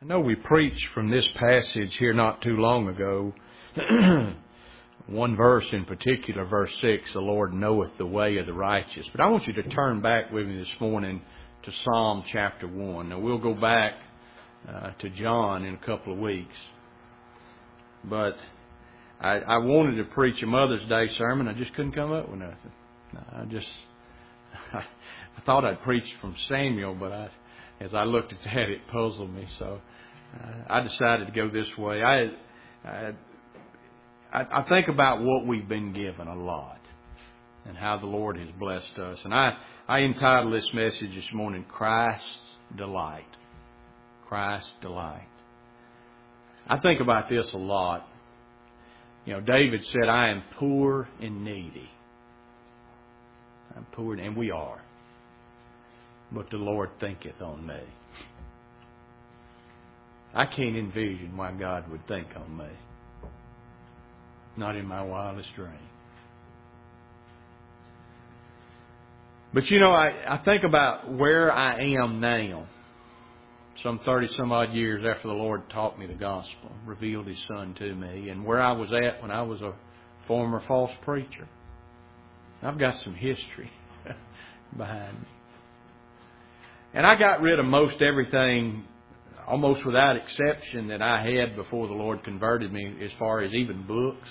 I know we preached from this passage here not too long ago. One verse in particular, verse 6, the Lord knoweth the way of the righteous. But I want you to turn back with me this morning to Psalm chapter 1. Now we'll go back to John in a couple of weeks. But I wanted to preach a Mother's Day sermon. I just couldn't come up with nothing. I thought I'd preached from Samuel, but as I looked at that, it puzzled me. So I decided to go this way. I think about what we've been given a lot and how the Lord has blessed us. And I entitled this message this morning, Christ's Delight. Christ's Delight. I think about this a lot. You know, David said, I am poor and needy. I'm poor, and we are. But the Lord thinketh on me. I can't envision why God would think on me. Not in my wildest dream. But you know, I think about where I am now. Some 30 some odd years after the Lord taught me the gospel, revealed His Son to me, and where I was at when I was a former false preacher. I've got some history behind me. And I got rid of most everything, almost without exception, that I had before the Lord converted me, as far as even books.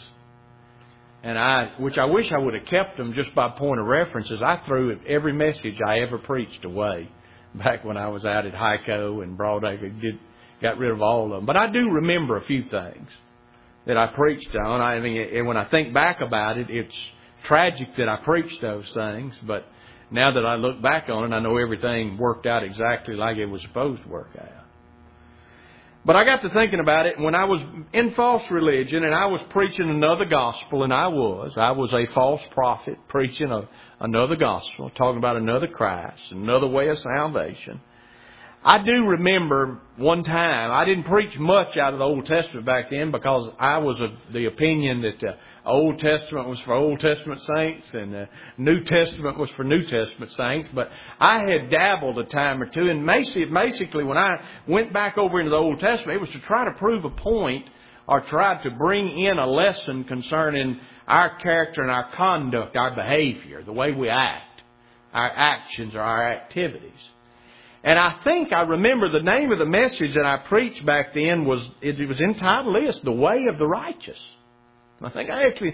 Which I wish I would have kept them just by point of references. I threw every message I ever preached away back when I was out at Hico and Broadacre. Got rid of all of them. But I do remember a few things that I preached on. I mean, when I think back about it, it's tragic that I preached those things, but now that I look back on it, I know everything worked out exactly like it was supposed to work out. But I got to thinking about it when I was in false religion and I was preaching another gospel, and I was a false prophet preaching another gospel, talking about another Christ, another way of salvation. I do remember one time, I didn't preach much out of the Old Testament back then because I was of the opinion that the Old Testament was for Old Testament saints and the New Testament was for New Testament saints. But I had dabbled a time or two, and basically when I went back over into the Old Testament, it was to try to prove a point or try to bring in a lesson concerning our character and our conduct, our behavior, the way we act, our actions or our activities. And I think I remember the name of the message that I preached back then was entitled this, The Way of the Righteous. I think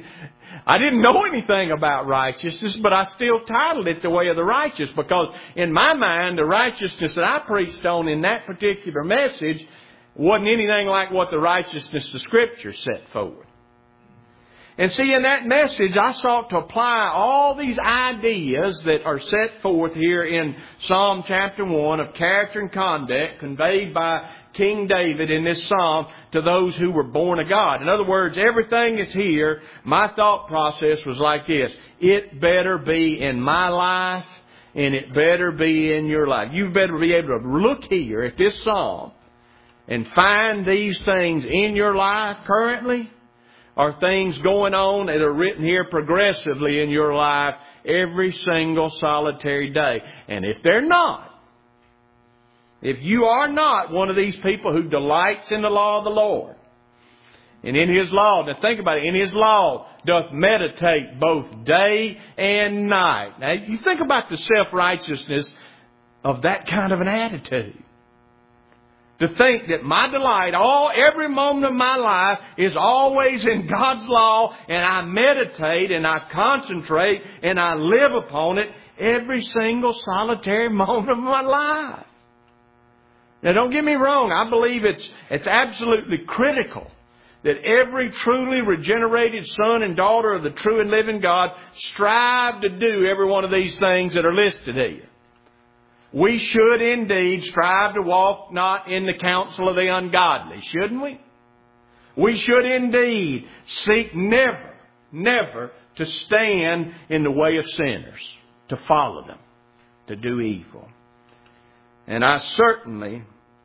I didn't know anything about righteousness, but I still titled it The Way of the Righteous because in my mind, the righteousness that I preached on in that particular message wasn't anything like what the righteousness the Scripture set forward. And see, in that message, I sought to apply all these ideas that are set forth here in Psalm chapter 1 of character and conduct conveyed by King David in this psalm to those who were born of God. In other words, everything that's here, my thought process was like this. It better be in my life and it better be in your life. You better be able to look here at this psalm and find these things in your life currently, or things going on that are written here progressively in your life every single solitary day. And if they're not, if you are not one of these people who delights in the law of the Lord, and in His law, now think about it, in His law doth meditate both day and night. Now you think about the self-righteousness of that kind of an attitude. To think that my delight, every moment of my life is always in God's law, and I meditate and I concentrate and I live upon it every single solitary moment of my life. Now don't get me wrong, I believe it's absolutely critical that every truly regenerated son and daughter of the true and living God strive to do every one of these things that are listed here. We should indeed strive to walk not in the counsel of the ungodly, shouldn't we? We should indeed seek never to stand in the way of sinners, to follow them, to do evil. And I'm certain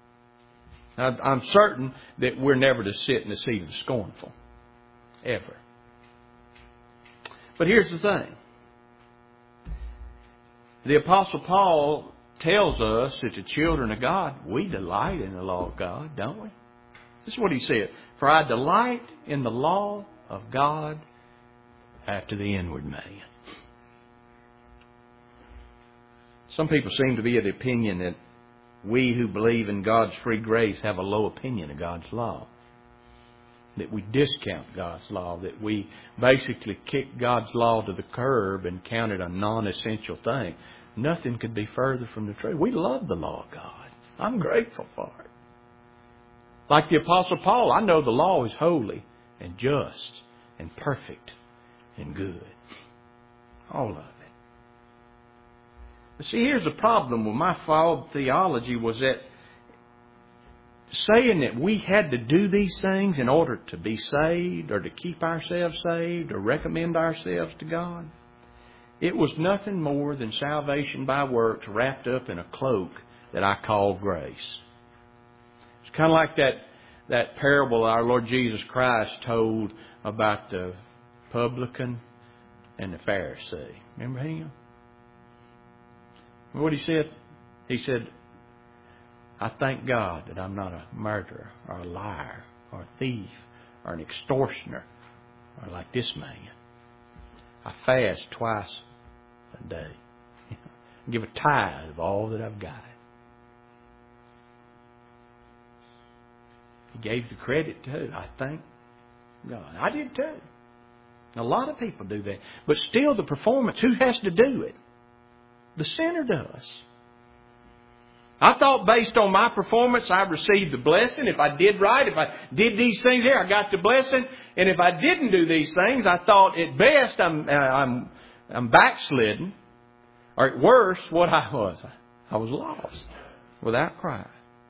that we're never to sit in the seat of the scornful, ever. But here's the thing. The Apostle Paul tells us that the children of God, we delight in the law of God, don't we? This is what He said. For I delight in the law of God after the inward man. Some people seem to be of the opinion that we who believe in God's free grace have a low opinion of God's law. That we discount God's law. That we basically kick God's law to the curb and count it a non-essential thing. Nothing could be further from the truth. We love the law of God. I'm grateful for it. Like the Apostle Paul, I know the law is holy and just and perfect and good. All of it. But see, here's the problem with my flawed theology was that saying that we had to do these things in order to be saved or to keep ourselves saved or recommend ourselves to God, it was nothing more than salvation by works wrapped up in a cloak that I call grace. It's kind of like that parable our Lord Jesus Christ told about the publican and the Pharisee. Remember him? What he said? He said, I thank God that I'm not a murderer or a liar or a thief or an extortioner or like this man. I fast twice a day. Give a tithe of all that I've got. He gave the credit too. I thank God. I did too. A lot of people do that. But still the performance, who has to do it? The sinner does. I thought based on my performance, I received the blessing. If I did right, if I did these things here, I got the blessing. And if I didn't do these things, I thought at best I'm backslidden. Or at worst, what I was lost without Christ.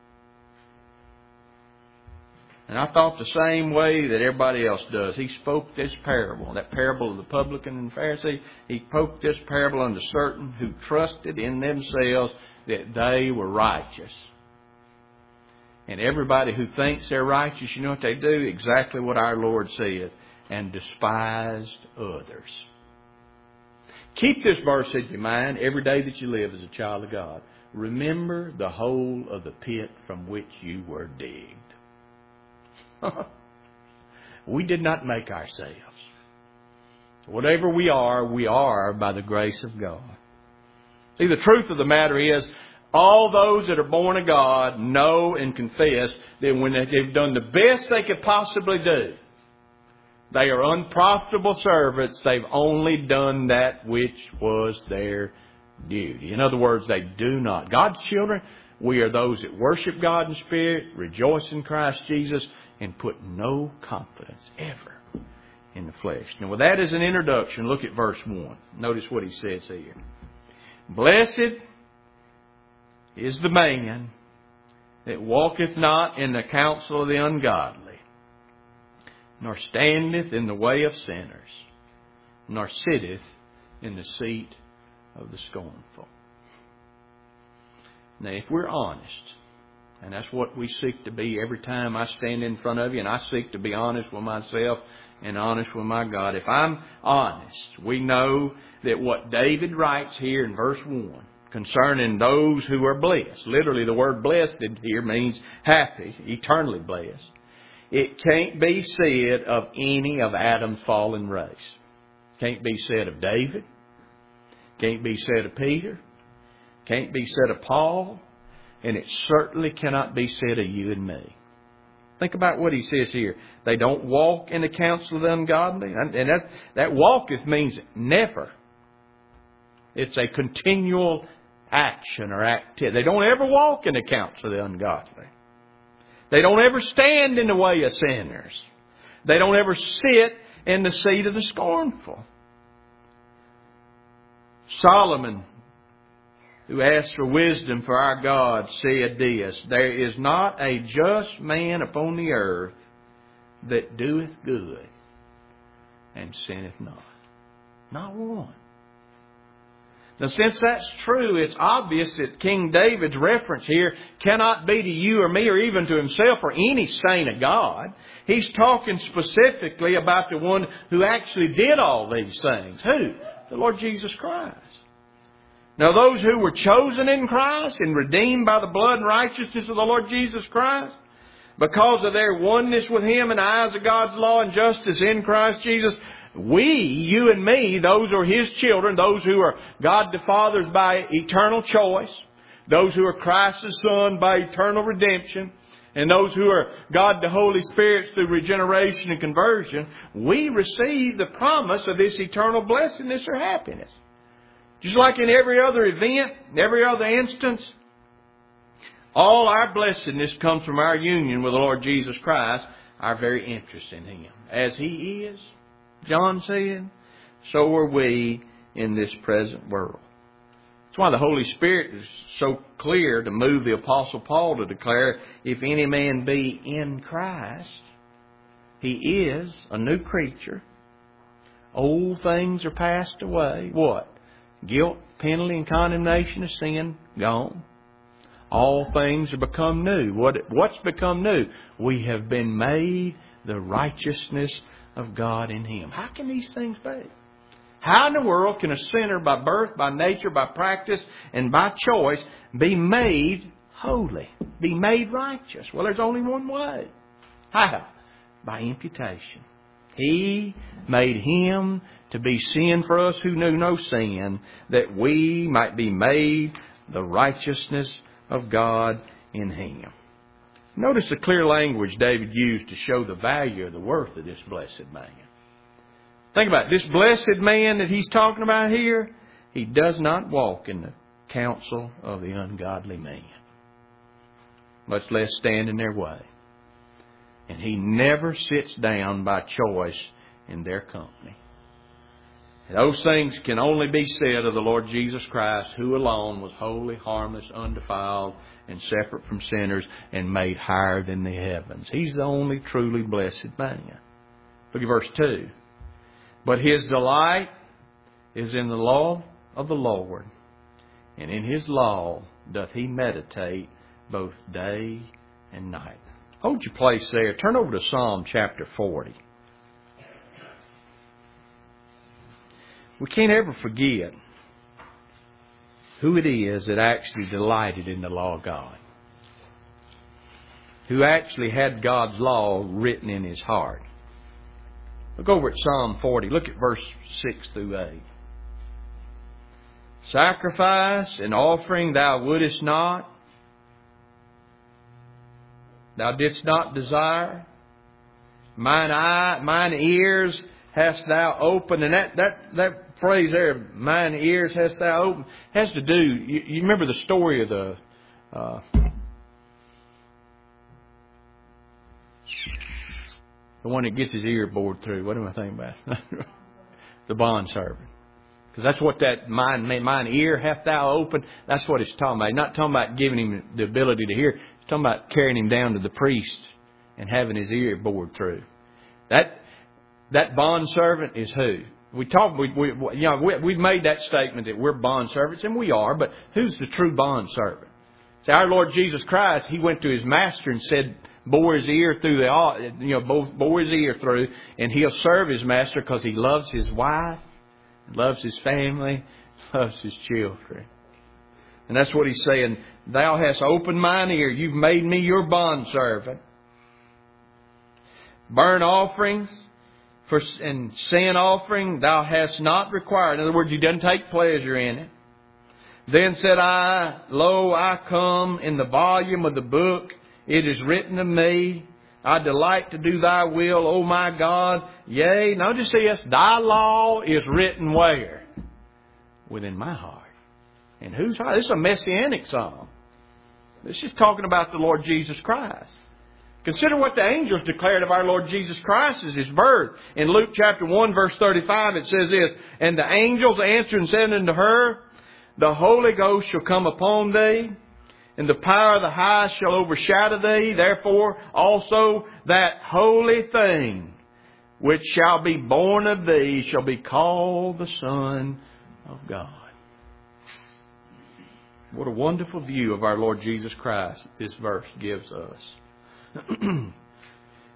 And I thought the same way that everybody else does. He spoke this parable, that parable of the publican and Pharisee. He spoke this parable unto certain who trusted in themselves that they were righteous. And everybody who thinks they're righteous, you know what they do? Exactly what our Lord said. And despised others. Keep this verse in your mind every day that you live as a child of God. Remember the whole of the pit from which you were digged. We did not make ourselves. Whatever we are by the grace of God. See, the truth of the matter is, all those that are born of God know and confess that when they've done the best they could possibly do, they are unprofitable servants. They've only done that which was their duty. In other words, they do not. God's children, we are those that worship God in spirit, rejoice in Christ Jesus, and put no confidence ever in the flesh. Now, with that as an introduction, look at verse 1. Notice what he says here. Blessed is the man that walketh not in the counsel of the ungodly, nor standeth in the way of sinners, nor sitteth in the seat of the scornful. Now, if we're honest, and that's what we seek to be every time I stand in front of you, and I seek to be honest with myself and honest with my God. If I'm honest, we know that what David writes here in verse 1 concerning those who are blessed. Literally, the word blessed here means happy, eternally blessed. It can't be said of any of Adam's fallen race. Can't be said of David. Can't be said of Peter. Can't be said of Paul. And it certainly cannot be said of you and me. Think about what he says here. They don't walk in the counsel of the ungodly. And that walketh means never. It's a continual action or activity. They don't ever walk in the counsel of the ungodly. They don't ever stand in the way of sinners. They don't ever sit in the seat of the scornful. Solomon, who asked for wisdom for our God, said this, there is not a just man upon the earth that doeth good and sinneth not. Not one. Now, since that's true, it's obvious that King David's reference here cannot be to you or me or even to himself or any saint of God. He's talking specifically about the one who actually did all these things. Who? The Lord Jesus Christ. Now those who were chosen in Christ and redeemed by the blood and righteousness of the Lord Jesus Christ, because of their oneness with Him in the eyes of God's law and justice in Christ Jesus, we, you and me, those who are His children, those who are God the Father's by eternal choice, those who are Christ's Son by eternal redemption, and those who are God the Holy Spirit through regeneration and conversion, we receive the promise of this eternal blessedness or happiness. Just like in every other event, every other instance, all our blessedness comes from our union with the Lord Jesus Christ, our very interest in Him. As He is, John said, so are we in this present world. That's why the Holy Spirit is so clear to move the Apostle Paul to declare, if any man be in Christ, he is a new creature. Old things are passed away. What? Guilt, penalty, and condemnation of sin, gone. All things are become new. What's become new? We have been made the righteousness of God in Him. How can these things be? How in the world can a sinner by birth, by nature, by practice, and by choice be made holy? Be made righteous? Well, there's only one way. How? By imputation. He made Him to be sin for us who knew no sin, that we might be made the righteousness of God in Him. Notice the clear language David used to show the value or the worth of this blessed man. Think about it. This blessed man that he's talking about here, he does not walk in the counsel of the ungodly man, much less stand in their way. And he never sits down by choice in their company. Those things can only be said of the Lord Jesus Christ, who alone was holy, harmless, undefiled, and separate from sinners, and made higher than the heavens. He's the only truly blessed man. Look at verse 2. But his delight is in the law of the Lord, and in His law doth he meditate both day and night. Hold your place there. Turn over to Psalm chapter 40. We can't ever forget who it is that actually delighted in the law of God, who actually had God's law written in his heart. Look over at Psalm 40. Look at verse 6 through 8. Sacrifice and offering thou wouldest not. Thou didst not desire. Mine ears hast thou opened. And that phrase there, mine ears hast thou opened, has to do, you remember the story of the one that gets his ear bored through. What am I thinking about? The bondservant. Because that's what that mine ear hath thou opened. That's what it's talking about. Not talking about giving him the ability to hear. It's talking about carrying him down to the priest and having his ear bored through. That bondservant is who? We've made that statement that we're bondservants, and we are, but who's the true bondservant? See, our Lord Jesus Christ, He went to His master and said, bore his ear through bore his ear through, and He'll serve His master because He loves His wife, loves His family, loves His children. And that's what He's saying. Thou hast opened mine ear. You've made me your bondservant. Burnt offerings and sin offering thou hast not required. In other words, He doesn't take pleasure in it. Then said I, Lo, I come. In the volume of the book it is written of me. I delight to do Thy will, O my God. Yea, notice this, Thy law is written where? Within my heart. And whose heart? This is a messianic psalm. This is talking about the Lord Jesus Christ. Consider what the angels declared of our Lord Jesus Christ as His birth. In Luke chapter 1 verse 35 it says this, And the angels answered and said unto her, The Holy Ghost shall come upon thee, and the power of the highest shall overshadow thee. Therefore also that holy thing which shall be born of thee shall be called the Son of God. What a wonderful view of our Lord Jesus Christ this verse gives us.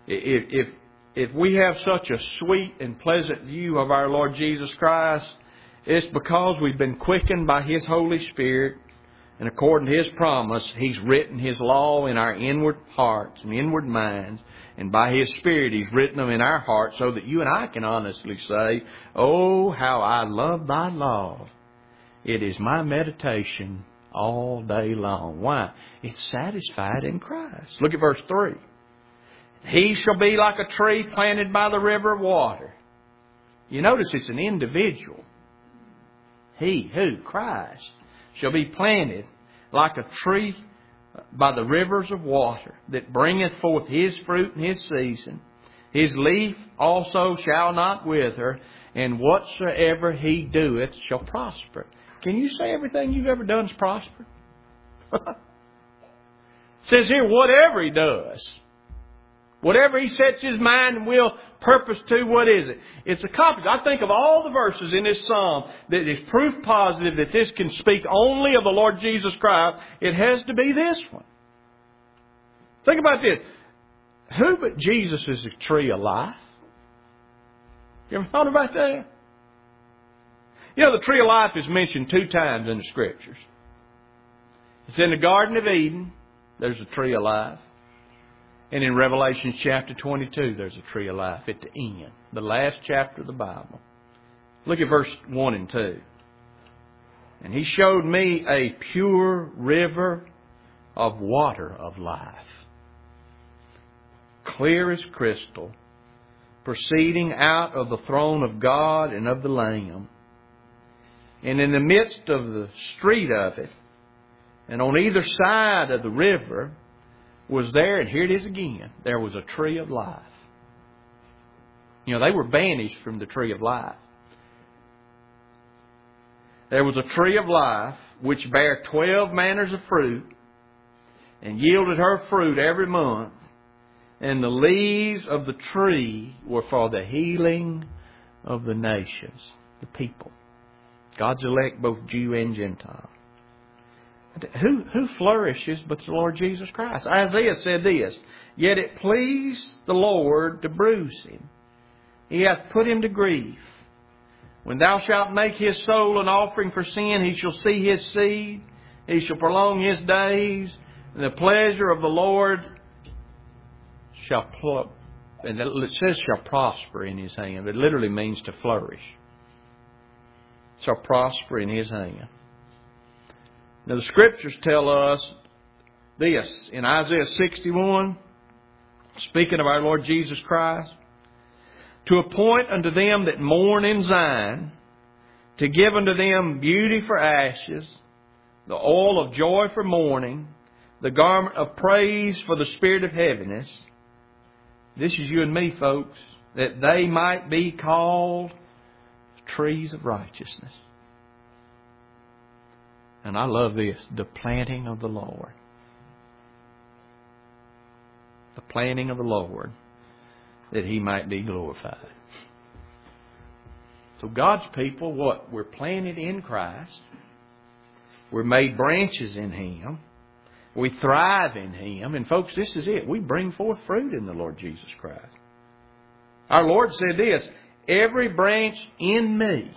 If we have such a sweet and pleasant view of our Lord Jesus Christ, It's because we've been quickened by His Holy Spirit, and according to His promise, He's written His law in our inward hearts and inward minds, and by His Spirit He's written them in our hearts so that you and I can honestly say, "Oh, how I love Thy law. It is my meditation all day long." Why? It's satisfied in Christ. Look at verse 3. He shall be like a tree planted by the river of water. You notice it's an individual. He, who? Christ, shall be planted like a tree by the rivers of water, that bringeth forth his fruit in his season. His leaf also shall not wither, and whatsoever he doeth shall prosper. Can you say everything you've ever done is prosper? It says here, whatever he does, whatever he sets his mind and will purpose to, what is it? It's accomplished. I think of all the verses in this psalm that is proof positive that this can speak only of the Lord Jesus Christ. It has to be this one. Think about this. Who but Jesus is a tree of life? You ever thought about that? You know, the tree of life is mentioned 2 times in the Scriptures. It's in the Garden of Eden. There's a tree of life. And in Revelation chapter 22, there's a tree of life at the end. The last chapter of the Bible. Look at verse 1 and 2. And He showed me a pure river of water of life, clear as crystal, proceeding out of the throne of God and of the Lamb. And in the midst of the street of it, and on either side of the river, was there, and here it is again, there was a tree of life. You know, they were banished from the tree of life. There was a tree of life which bare 12 manners of fruit, and yielded her fruit every month. And the leaves of the tree were for the healing of the nations, the people. God's elect, both Jew and Gentile. Who flourishes but the Lord Jesus Christ? Isaiah said this, "Yet it pleased the Lord to bruise him. He hath put him to grief. When thou shalt make his soul an offering for sin, he shall see his seed. He shall prolong his days. And the pleasure of the Lord shall and it says shall prosper in his hand. It literally means to flourish. Shall prosper in his hand." Now the Scriptures tell us this in Isaiah 61, speaking of our Lord Jesus Christ, "To appoint unto them that mourn in Zion, to give unto them beauty for ashes, the oil of joy for mourning, the garment of praise for the spirit of heaviness." This is you and me, folks, "that they might be called trees of righteousness." And I love this, the planting of the Lord. The planting of the Lord, that He might be glorified. So God's people, what? We're planted in Christ. We're made branches in Him. We thrive in Him. And folks, this is it. We bring forth fruit in the Lord Jesus Christ. Our Lord said this, "Every branch in me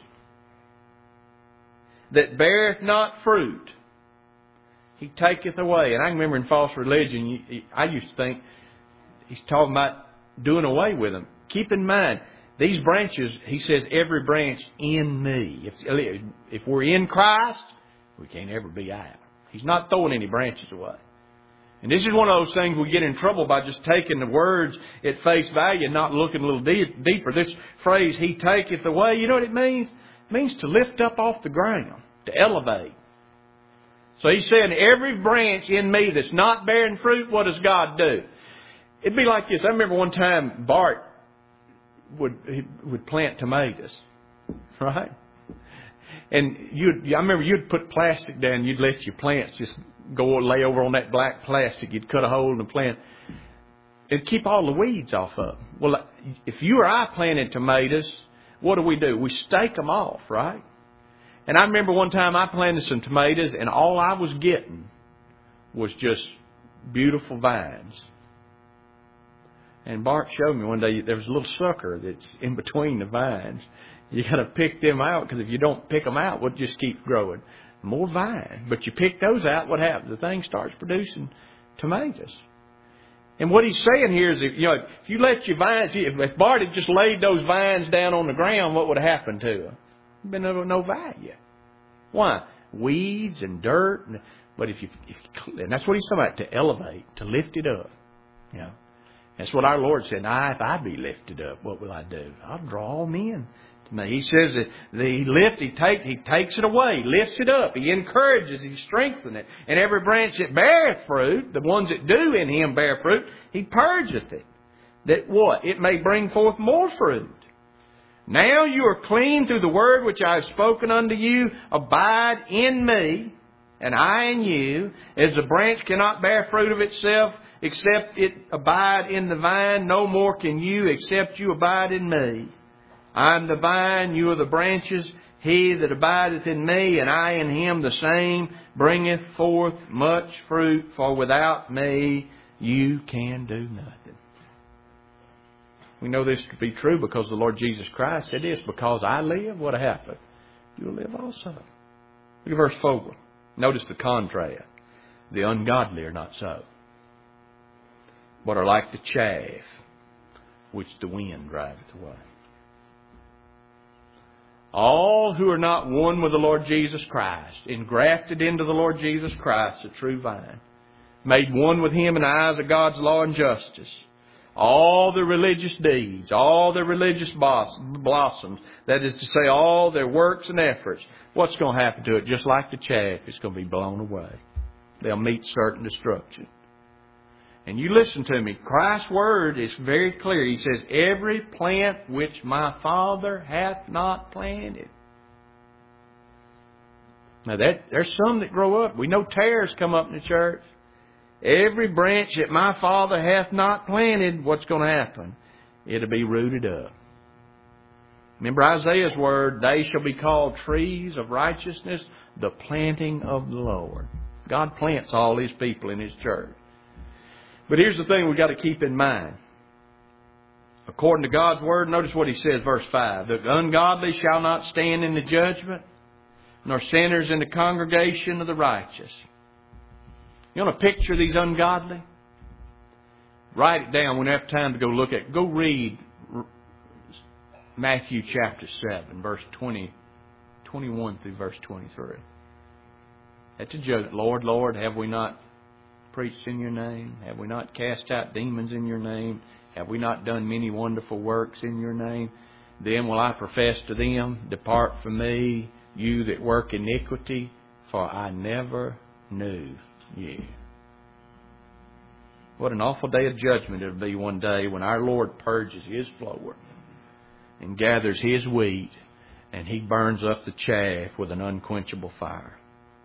that beareth not fruit, He taketh away." And I remember in false religion, I used to think He's talking about doing away with them. Keep in mind, these branches, He says, every branch in me. If we're in Christ, we can't ever be out. He's not throwing any branches away. And this is one of those things we get in trouble by just taking the words at face value and not looking a little deeper. This phrase, "He taketh away," you know what it means? It means to lift up off the ground, to elevate. So He's saying, every branch in me that's not bearing fruit, what does God do? It'd be like this. I remember one time Bart would plant tomatoes, right? And I remember you'd put plastic down. You'd let your plants just go and lay over on that black plastic. You'd cut a hole in the plant. It'd keep all the weeds off of them. Well, if you or I planted tomatoes, what do? We stake them off, right? And I remember one time I planted some tomatoes, and all I was getting was just beautiful vines. And Bart showed me one day there was a little sucker that's in between the vines. You got to pick them out, because if you don't pick them out, we'll just keep growing more vine. But you pick those out, what happens? The thing starts producing tomatoes. And what he's saying here is, if you let your vines, if Bart had just laid those vines down on the ground, what would have happened to them? Been no value. Why? Weeds and dirt. But and that's what he's talking about, to elevate, to lift it up. That's what our Lord said. If I be lifted up, what will I do? I'll draw all men to me. He says that He takes it away, lifts it up. He encourages, He strengthens it. And every branch that beareth fruit, the ones that do in Him bear fruit, He purgeth it. That what? It may bring forth more fruit. Now you are clean through the word which I have spoken unto you. Abide in me, and I in you. As the branch cannot bear fruit of itself, except it abide in the vine, no more can you, except you abide in me. I am the vine, you are the branches. He that abideth in me, and I in him, the same bringeth forth much fruit. For without me, you can do nothing. We know this to be true because the Lord Jesus Christ said this, because I live, what happened? You'll live also. Look at verse 4. Notice the contrast. The ungodly are not so, but are like the chaff which the wind driveth away. All who are not one with the Lord Jesus Christ, engrafted into the Lord Jesus Christ, the true vine, made one with Him in the eyes of God's law and justice, all their religious deeds, all their religious blossoms, that is to say, all their works and efforts, what's going to happen to it? Just like the chaff, it's going to be blown away. They'll meet certain destruction. And you listen to me. Christ's word is very clear. He says, every plant which my Father hath not planted. Now there's some that grow up. We know tares come up in the church. Every branch that my Father hath not planted, what's going to happen? It'll be rooted up. Remember Isaiah's word, they shall be called trees of righteousness, the planting of the Lord. God plants all His people in His church. But here's the thing we've got to keep in mind. According to God's word, notice what He says, verse 5. The ungodly shall not stand in the judgment, nor sinners in the congregation of the righteous. You want to picture these ungodly? Write it down when you have time to go look at it. Go read Matthew chapter 7, verse 21 through verse 23. At the judgment, Lord, Lord, have we not preached in your name? Have we not cast out demons in your name? Have we not done many wonderful works in your name? Then will I profess to them, depart from me, you that work iniquity, for I never knew you. What an awful day of judgment it'll be one day when our Lord purges His floor and gathers His wheat and He burns up the chaff with an unquenchable fire.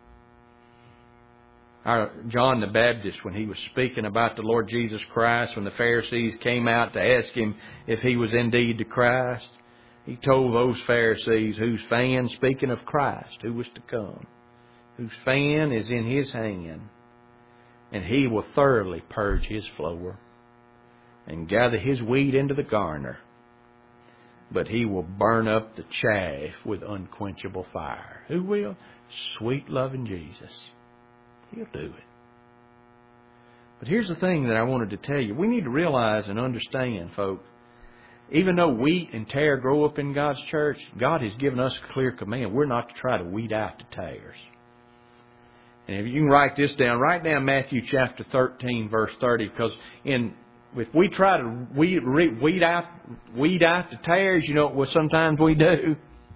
John the Baptist, when he was speaking about the Lord Jesus Christ, when the Pharisees came out to ask Him if He was indeed the Christ, He told those Pharisees whose fan, speaking of Christ, who was to come, whose fan is in His hand, and He will thoroughly purge His floor and gather His wheat into the garner, but He will burn up the chaff with unquenchable fire. Who will? Sweet loving Jesus. He'll do it. But here's the thing that I wanted to tell you. We need to realize and understand, folks, even though wheat and tare grow up in God's church, God has given us a clear command. We're not to try to weed out the tares. And if you can write this down, write down Matthew chapter 13, verse 30, because if we try to weed out the tares, you know what sometimes we do?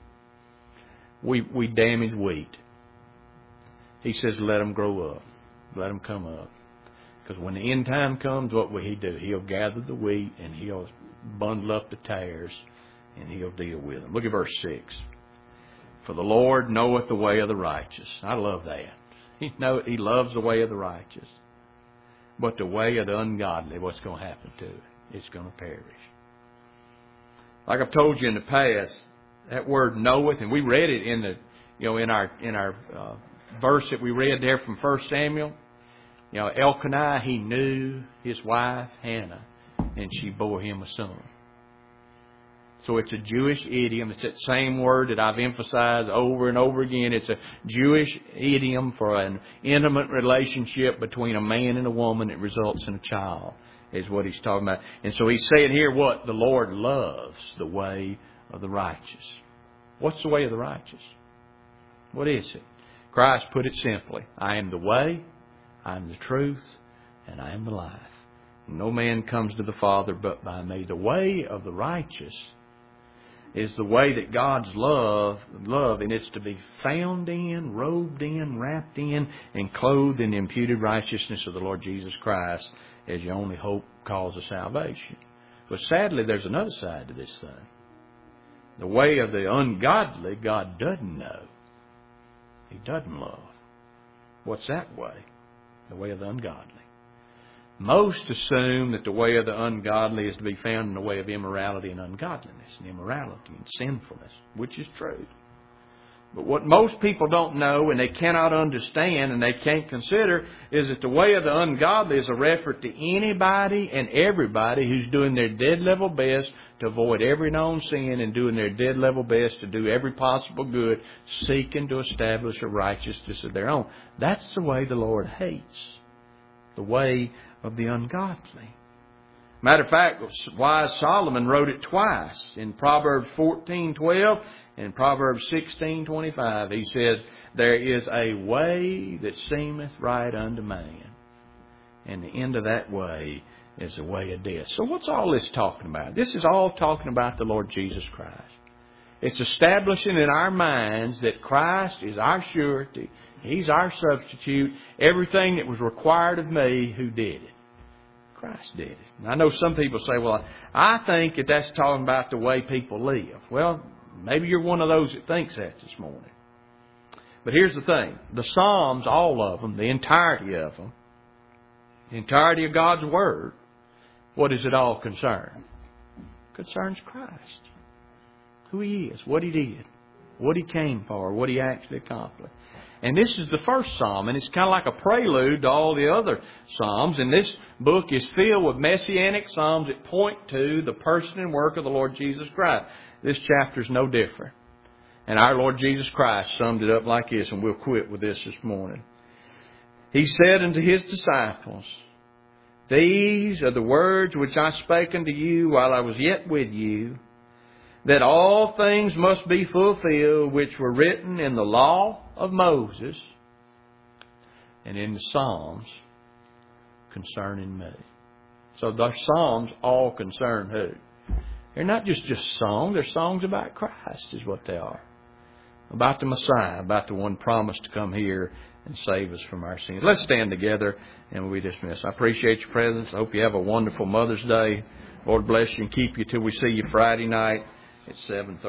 We damage wheat. He says, let them grow up. Let them come up. Because when the end time comes, what will He do? He'll gather the wheat and He'll bundle up the tares and He'll deal with them. Look at verse 6. For the Lord knoweth the way of the righteous. I love that. He loves the way of the righteous. But the way of the ungodly, what's going to happen to it? It's going to perish. Like I've told you in the past, that word knoweth, and we read it in our verse that we read there from 1 Samuel. Elkanah, he knew his wife Hannah, and she bore him a son. So it's a Jewish idiom. It's that same word that I've emphasized over and over again. It's a Jewish idiom for an intimate relationship between a man and a woman that results in a child, is what he's talking about. And so he's saying here what? The Lord loves the way of the righteous. What's the way of the righteous? What is it? Christ put it simply. I am the way, I am the truth, and I am the life. No man comes to the Father but by me. The way of the righteous is the way that God's love, and it's to be found in, robed in, wrapped in, and clothed in the imputed righteousness of the Lord Jesus Christ as your only hope, cause of salvation. But sadly, there's another side to this thing. The way of the ungodly, God doesn't know. He doesn't love. What's that way? The way of the ungodly. Most assume that the way of the ungodly is to be found in the way of immorality and ungodliness, and immorality and sinfulness, which is true. But what most people don't know and they cannot understand and they can't consider is that the way of the ungodly is a reference to anybody and everybody who's doing their dead level best to avoid every known sin and doing their dead level best to do every possible good, seeking to establish a righteousness of their own. That's the way the Lord hates. The way of the ungodly. Matter of fact, wise Solomon wrote it twice in Proverbs 14:12 and Proverbs 16:25. He said, there is a way that seemeth right unto man, and the end of that way is the way of death. So what's all this talking about? This is all talking about the Lord Jesus Christ. It's establishing in our minds that Christ is our surety. He's our substitute. Everything that was required of me, who did it? Christ did it. And I know some people say, well, I think that that's talking about the way people live. Well, maybe you're one of those that thinks that this morning. But here's the thing. The Psalms, all of them, the entirety of them, the entirety of God's Word, what does it all concern? It concerns Christ. Who He is, what He did, what He came for, what He actually accomplished. And this is the first psalm, and it's kind of like a prelude to all the other psalms. And this book is filled with messianic psalms that point to the person and work of the Lord Jesus Christ. This chapter is no different. And our Lord Jesus Christ summed it up like this, and we'll quit with this morning. He said unto His disciples, these are the words which I spake unto you while I was yet with you, that all things must be fulfilled which were written in the law of Moses and in the Psalms concerning me. So the Psalms all concern who? They're not just songs. They're songs about Christ is what they are. About the Messiah, about the one promised to come here and save us from our sins. Let's stand together and we dismiss. I appreciate your presence. I hope you have a wonderful Mother's Day. Lord bless you and keep you till we see you Friday night at 7:30.